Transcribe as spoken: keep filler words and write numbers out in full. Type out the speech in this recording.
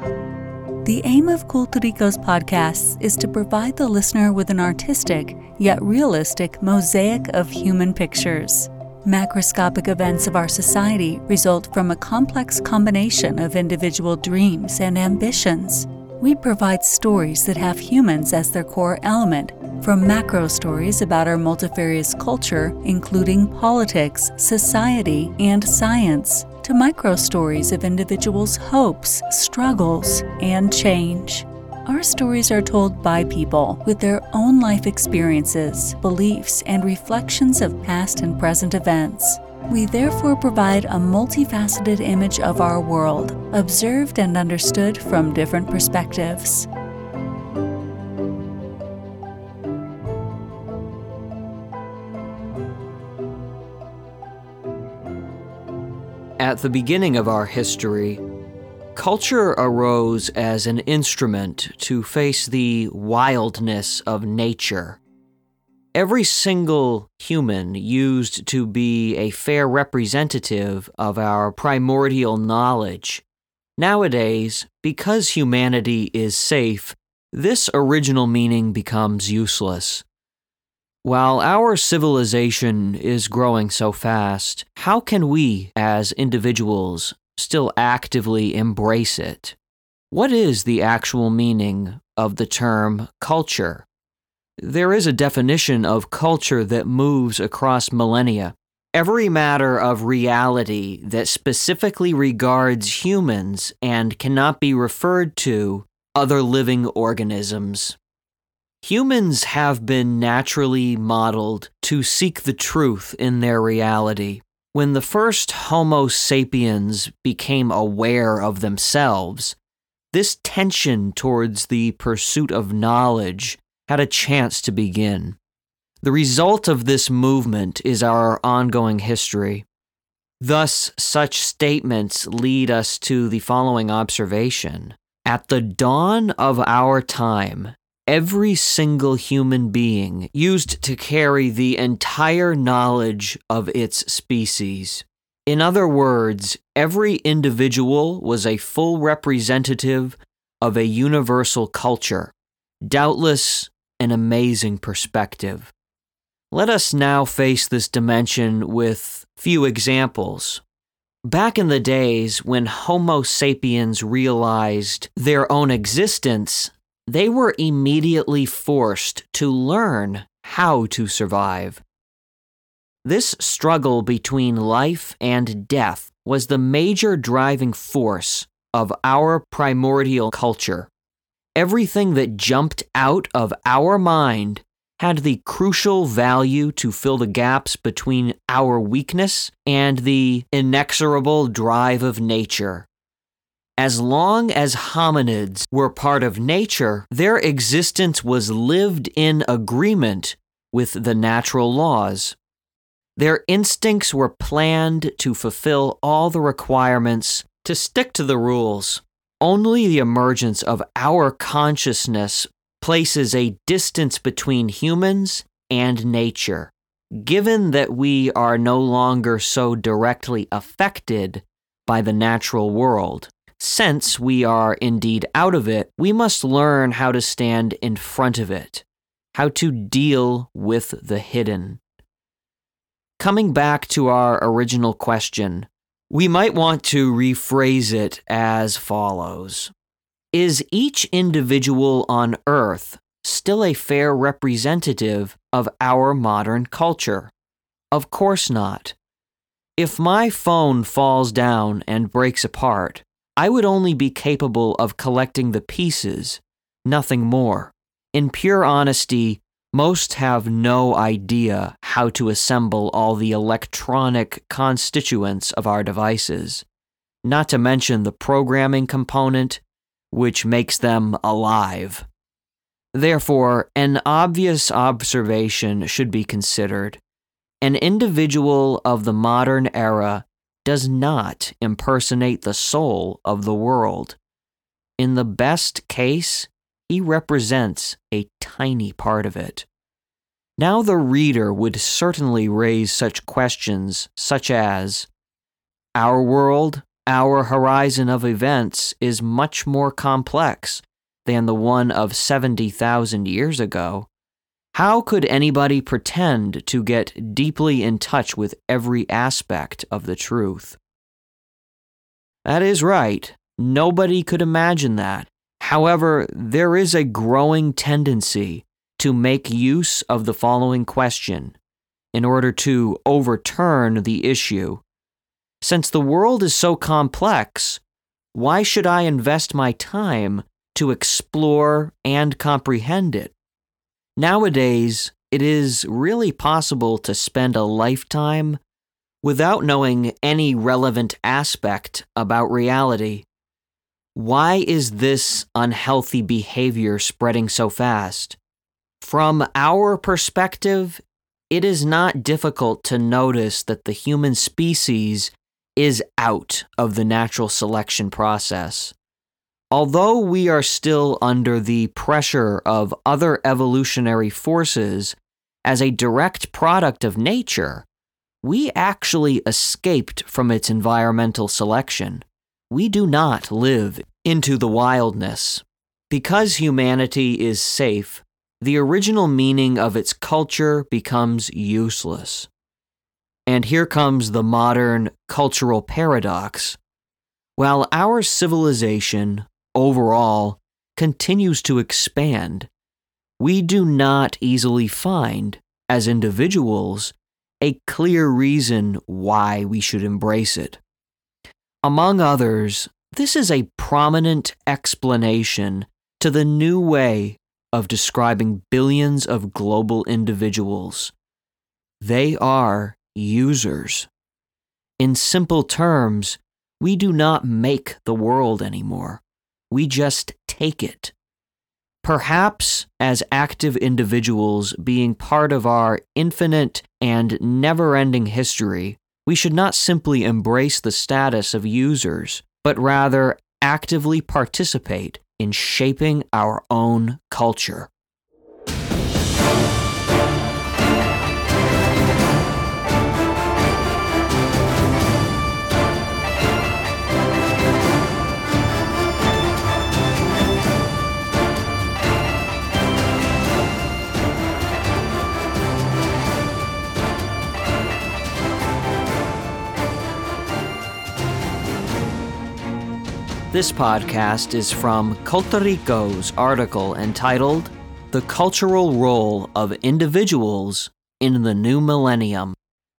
The aim of Culturicos podcasts is to provide the listener with an artistic, yet realistic mosaic of human pictures. Macroscopic events of our society result from a complex combination of individual dreams and ambitions. We provide stories that have humans as their core element, from macro stories about our multifarious culture, including politics, society, and science, to micro stories of individuals' hopes, struggles, and change. Our stories are told by people with their own life experiences, beliefs, and reflections of past and present events. We therefore provide a multifaceted image of our world, observed and understood from different perspectives. At the beginning of our history, culture arose as an instrument to face the wildness of nature. Every single human used to be a fair representative of our primordial knowledge. Nowadays, because humanity is safe, this original meaning becomes useless. While our civilization is growing so fast, how can we, as individuals, still actively embrace it? What is the actual meaning of the term culture? There is a definition of culture that moves across millennia. Every matter of reality that specifically regards humans and cannot be referred to other living organisms. Humans have been naturally modeled to seek the truth in their reality. When the first Homo sapiens became aware of themselves, this tension towards the pursuit of knowledge had a chance to begin. The result of this movement is our ongoing history. Thus, such statements lead us to the following observation. At the dawn of our time, every single human being used to carry the entire knowledge of its species. In other words, every individual was a full representative of a universal culture. Doubtless, an amazing perspective. Let us now face this dimension with few examples. Back in the days when Homo sapiens realized their own existence, they were immediately forced to learn how to survive. This struggle between life and death was the major driving force of our primordial culture. Everything that jumped out of our mind had the crucial value to fill the gaps between our weakness and the inexorable drive of nature. As long as hominids were part of nature, their existence was lived in agreement with the natural laws. Their instincts were planned to fulfill all the requirements to stick to the rules. Only the emergence of our consciousness places a distance between humans and nature. Given that we are no longer so directly affected by the natural world, since we are indeed out of it, we must learn how to stand in front of it, how to deal with the hidden. Coming back to our original question, we might want to rephrase it as follows. Is each individual on Earth still a fair representative of our modern culture? Of course not. If my phone falls down and breaks apart, I would only be capable of collecting the pieces, nothing more. In pure honesty, most have no idea how to assemble all the electronic constituents of our devices, not to mention the programming component, which makes them alive. Therefore, an obvious observation should be considered. An individual of the modern era does not impersonate the soul of the world. In the best case, he represents a tiny part of it. Now the reader would certainly raise such questions such as, our world our horizon of events is much more complex than the one of seventy thousand years ago, how could anybody pretend to get deeply in touch with every aspect of the truth? That is right. Nobody could imagine that. However, there is a growing tendency to make use of the following question in order to overturn the issue. Since the world is so complex, why should I invest my time to explore and comprehend it? Nowadays, it is really possible to spend a lifetime without knowing any relevant aspect about reality. Why is this unhealthy behavior spreading so fast? From our perspective, it is not difficult to notice that the human species is out of the natural selection process. Although we are still under the pressure of other evolutionary forces as a direct product of nature, we actually escaped from its environmental selection. We do not live into the wildness. Because humanity is safe, the original meaning of its culture becomes useless. And here comes the modern cultural paradox. While our civilization, overall, continues to expand, we do not easily find, as individuals, a clear reason why we should embrace it. Among others, this is a prominent explanation to the new way of describing billions of global individuals. They are users. In simple terms, we do not make the world anymore. We just take it. Perhaps as active individuals being part of our infinite and never-ending history, we should not simply embrace the status of users, but rather actively participate in shaping our own culture. This podcast is from Culturico's article entitled The Cultural Role of Individuals in the New Millennium.